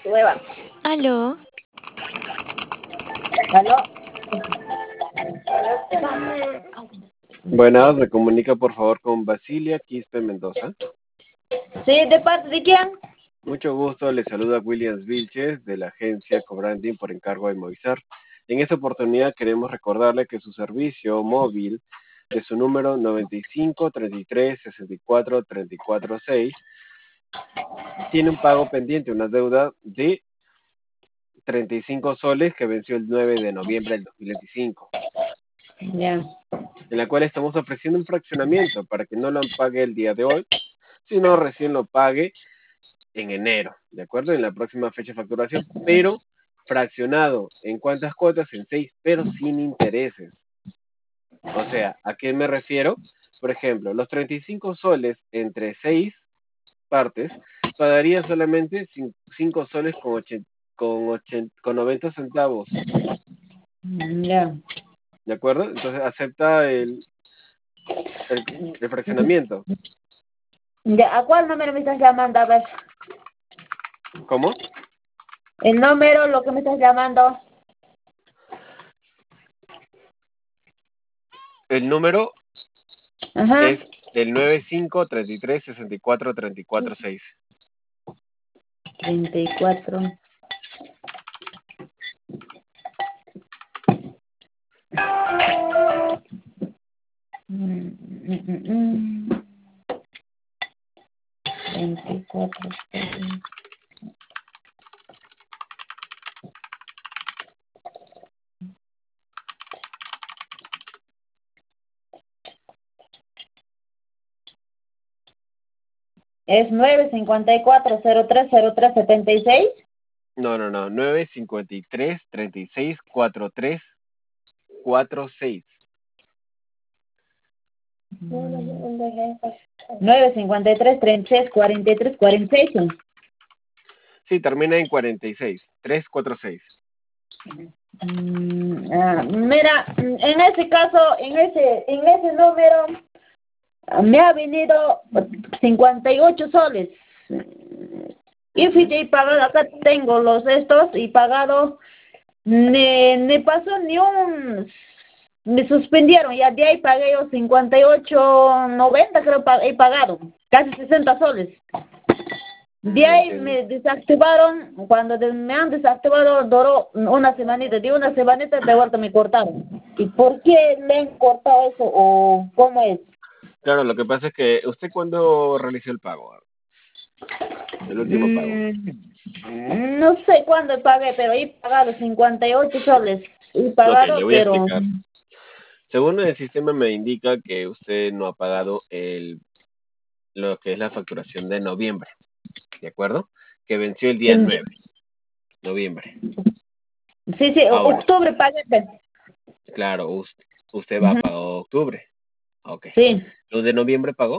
Hueva. Aló. ¿Aló? Buenas, me comunica por favor con Basilia Quispe Mendoza. Sí, ¿de parte de quién? Mucho gusto, le saluda Williams Vilches de la agencia Cobranding por encargo de Movistar. En esta oportunidad queremos recordarle que su servicio móvil de su número 95 33 64 34 6 tiene un pago pendiente, una deuda de 35 soles que venció el 9 de noviembre del 2025. Ya. En la cual estamos ofreciendo un fraccionamiento para que no lo pague el día de hoy, sino recién lo pague en enero, ¿de acuerdo? En la próxima fecha de facturación, pero fraccionado. ¿En cuántas cuotas? En 6, pero sin intereses. O sea, ¿a qué me refiero? Por ejemplo, los 35 soles entre 6 partes pagaría solamente 5 soles con 90 centavos, Ya. ¿de acuerdo? Entonces acepta el fraccionamiento. Ya, ¿a cuál número me estás llamando? A ver. ¿Cómo? El número, lo que me estás llamando. El número Ajá. es el 95 33 64 34 6. 34. Mm, mm, mm, mm. 24. Es 954-0303-76. No, 953 36 43 46. 953-36-43-46. Sí, termina en 46. 346. Mira, en ese caso, en ese número, me ha venido 58 soles. Y fui y pagado, acá tengo los estos y pagado, ni pasó ni un, me suspendieron, ya de ahí pagué yo 58.90 creo he pagado, casi 60 soles. De ahí me desactivaron, cuando me han desactivado duró una semanita, de una semanita de vuelta me cortaron. ¿Y por qué le han cortado eso o cómo es? Claro, lo que pasa es que usted cuando realizó el pago, el último pago. No sé cuándo pagué, pero he pagado 58 soles. He pagado, Ok, le voy a pero... explicar. Según el sistema me indica que usted no ha pagado lo que es la facturación de noviembre, ¿de acuerdo? Que venció el día 9 de noviembre. Sí, Ahora, octubre pagué. claro, usted va a pagar octubre. Ok. Sí. ¿Lo de noviembre pagó?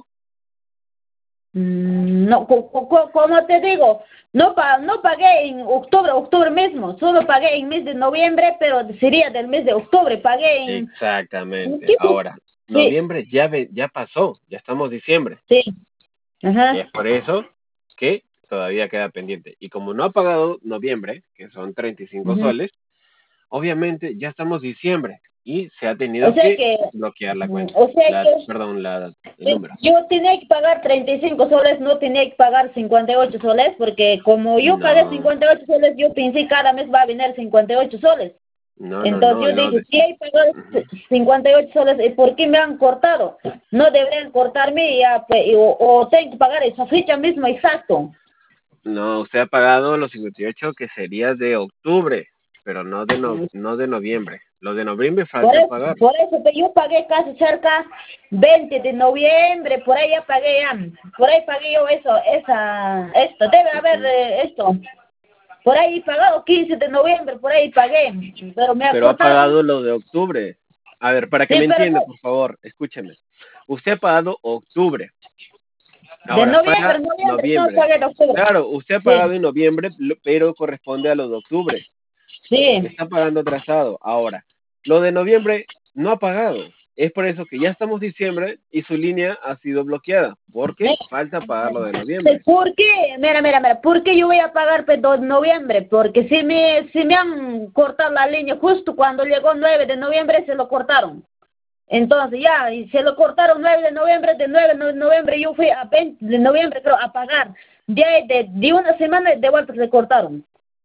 No, como te digo, no pagué en octubre mismo, solo pagué en mes de noviembre, pero sería del mes de octubre, pagué en... Exactamente. ¿Qué? Ahora, Sí, noviembre ya pasó, ya estamos diciembre. sí, Y es ajá. por eso que todavía queda pendiente. Y como no ha pagado noviembre, que son 35 soles, obviamente ya estamos diciembre y se ha O tenido sea que que, bloquear la cuenta. o sea que Perdón, el número. yo tenía que pagar 35 soles, no tenía que pagar 58 soles, porque como yo pagué No, 58 soles, yo pensé cada mes va a venir 58 soles. no, Entonces yo lo dije, de... si hay pagado 58 soles, ¿y por qué me han cortado? No deberían cortarme y ya, o tengo que pagar esa fecha misma exacto. No, usted ha pagado los 58 que sería de octubre, pero no de noviembre. Los de noviembre falta pagar. Por eso que yo pagué casi cerca 20 de noviembre, por ahí ya pagué ya. Por ahí pagué yo esto, debe haber esto. Por ahí he pagado 15 de noviembre, por ahí pagué, pero me ha Pero ha cortado. pagado lo de octubre. A ver, para que Sí, me pero entienda, por favor, escúcheme. Usted ha pagado octubre. de Ahora paga noviembre, no noviembre. pagué de octubre. Claro, usted ha Sí, pagado en noviembre, pero corresponde a lo de octubre. sí. Está pagando atrasado. Ahora, lo de noviembre no ha pagado. Es por eso que ya estamos diciembre y su línea ha sido bloqueada, porque Mira, falta pagar lo de noviembre. ¿por qué? Mira, ¿por qué yo voy a pagar pues, 2 de noviembre? Porque si me han cortado la línea justo cuando llegó 9 de noviembre se lo cortaron. Entonces ya, y se lo cortaron 9 de noviembre, de 9 de noviembre yo fui a 20 de noviembre creo a pagar. De ahí, de una semana de vuelta se cortaron.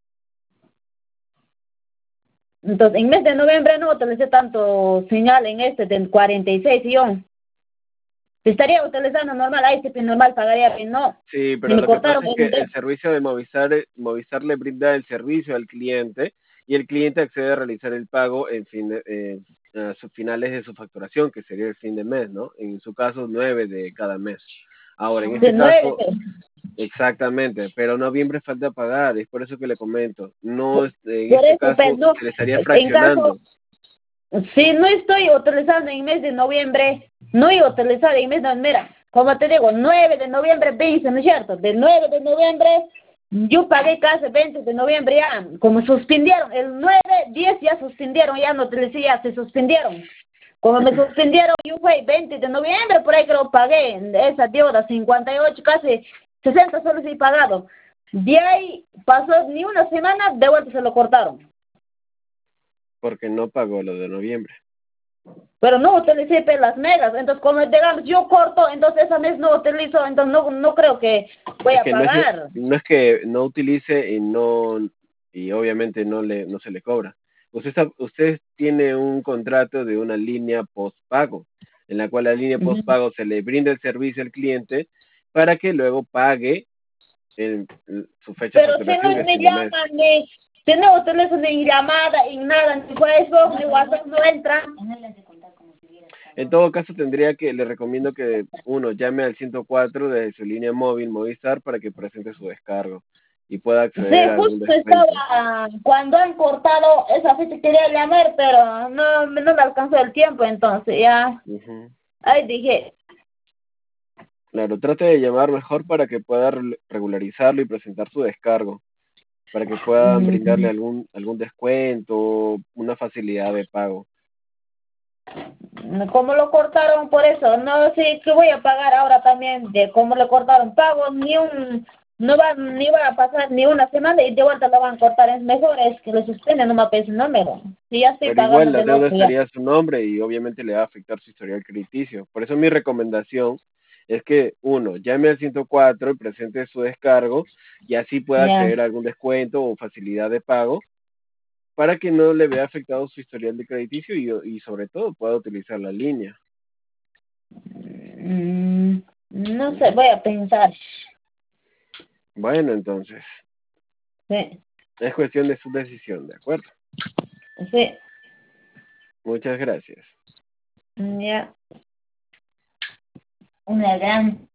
Entonces, en mes de noviembre no utilicé tanto señal en este del 46 y yo. Si estaría utilizando normal, ahí sí normal pagaría bien, no. Sí, Si pero me lo que cortaron pasa es que el servicio de Movistar, Movistar le brinda el servicio al cliente y el cliente accede a realizar el pago en a sus finales de su facturación, que sería el fin de mes, ¿no? En su caso, 9 de cada mes. Ahora, en de este 9. caso, exactamente, pero noviembre falta pagar, es por eso que le comento. No, en Por este eso, pues, caso, no, se le estaría en caso, fraccionando, si no estoy utilizando en mes de noviembre, no he utilizado en mes de mira, como te digo, 9 de noviembre vence, ¿no es cierto? De 9 de noviembre, yo pagué casi 20 de noviembre ya, como suspendieron, el 9 10 ya suspendieron, ya no utilicé, ya se suspendieron. Como me suspendieron, yo fue 20 de noviembre, por ahí que lo pagué, esa deuda, 58 casi 60 soles he pagado. De ahí pasó ni una semana, de vuelta se lo cortaron. porque no pagó lo de noviembre. Pero no utilicé pues, las megas, entonces como digamos yo corto, entonces esa mes no utilizo, entonces no creo que voy Es a que pagar. no es que no utilice y y obviamente no se le cobra. Usted tiene un contrato de una línea postpago, en la cual la línea Ujú. postpago se le brinda el servicio al cliente para que luego pague su fecha de Pero si facturación, no que es me fin de mes. llaman, si no utilizo ni llamada, ni nada, ni Facebook, ni WhatsApp no entra. En todo caso, le recomiendo que uno llame al 104 de su línea móvil Movistar para que presente su descargo y pueda Sí, acceder a algún justo descuento. estaba, cuando han cortado esa fecha quería llamar, pero no me alcanzó el tiempo, entonces ya, Ujú. ahí dije, Claro, trate de llamar mejor para que pueda regularizarlo y presentar su descargo, para que puedan brindarle mm, algún descuento, una facilidad de pago. ¿cómo lo cortaron por eso? No sé qué voy a pagar ahora también de cómo le cortaron pago, ni va a pasar ni una semana y de vuelta lo van a cortar, es mejor, es que lo suspenden, no me pese el número, si ya estoy Pero igual pagando la del deuda otro ya, estaría a su nombre y obviamente le va a afectar su historial crediticio. Por eso mi recomendación es que uno llame al 104 y presente su descargo y así pueda ya. acceder a algún descuento o facilidad de pago para que no le vea afectado su historial de crediticio y sobre todo pueda utilizar la línea. No sé, Ujú. voy a pensar, Bueno, entonces, sí, es cuestión de su decisión, ¿de acuerdo? sí, Muchas gracias. ya, una gran